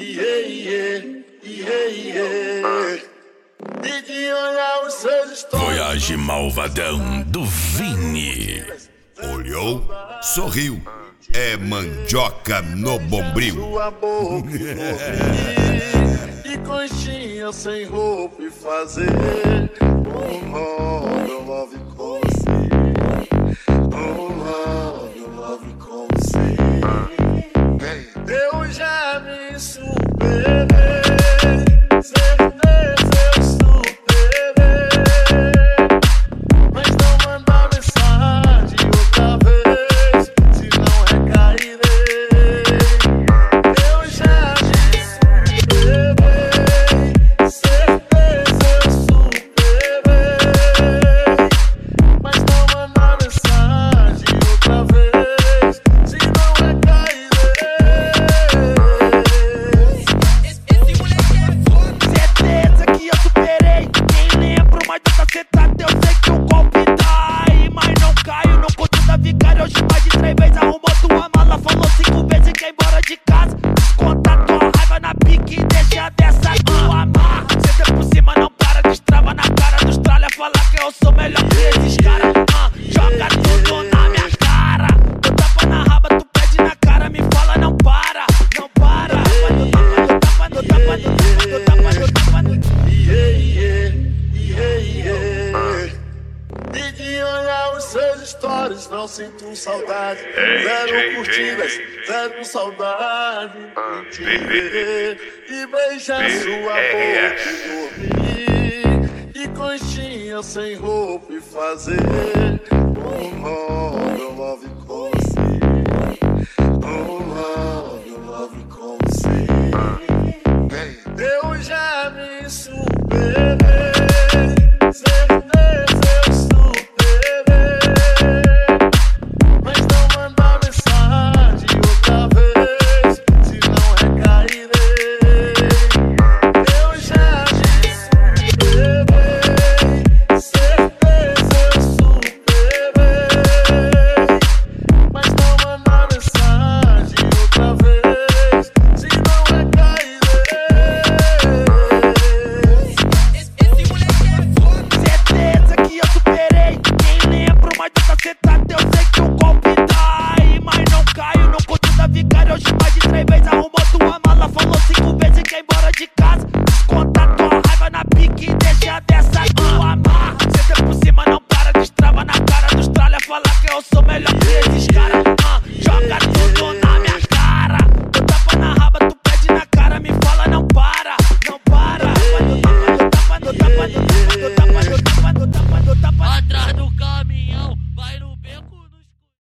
E de olhar os seus stories. Voyage malvadão do Vini. Olhou, sorriu. É mandioca no bombril. Sua boca e conchinha sem roupa e fazer love com você. Love com você. Eu já me superei. Certeza eu superei. Mas não manda mensagem outra vez, senão recairei. Eu já me superei. Certeza eu superei. Mas não manda mensagem outra vez, senão recairei. Certeza que eu superei. Nem lembro mais do cacetado. Eu sei que o golpe dai, mas não caio no conto da vicária. Hoje mais de 3 vezes arrumou tua mala. Falou 5 vezes que é embora de casa. Desconta tua raiva na pique e deixa dessa tua amarra. Senta por cima, não para, destrava na cara dos tralha. Falar que eu sou melhor que esses caras. Joga tudo na minha cara. Tu tapa na raba, tu pede na cara. Me fala, não para, não para. Tu tapa, tu tapa, tu tapa, tu tapa, tu tapa, tu tapa. E de olhar os seus stories, não sinto saudade. Zero curtidas, zero saudade de te ver e beijar sua boca e dormir. E conchinha sem roupa e fazer love com você. Love com você. Eu já me superei. Certeza eu superei. Mas não manda mensagem outra vez, senão recairei. Eu já me superei. Certeza eu superei. Mas não manda mensagem outra vez, senão recairei. Certeza que eu superei. Nem lembro mais do cacetado. Eu sei que o golpe dai, mas não caio no conto da vicária. Hoje mais de 3 vezes arrumou tua mala. Falou 5 vezes que é embora de casa. Desconta tua raiva na pique e deixa dessa tua amarra. Senta por cima, não para, destrava na cara dos tralha. Falar que eu sou melhor que esses caras. Joga tudo na minha cara. Tu tapa na raba, tu pede na cara. Me fala, não para, não para. Tu tapa, tu tapa, tu tapa, tu tapa, tu tapa, tu tapa, tu tapa, tu tapa. Atrás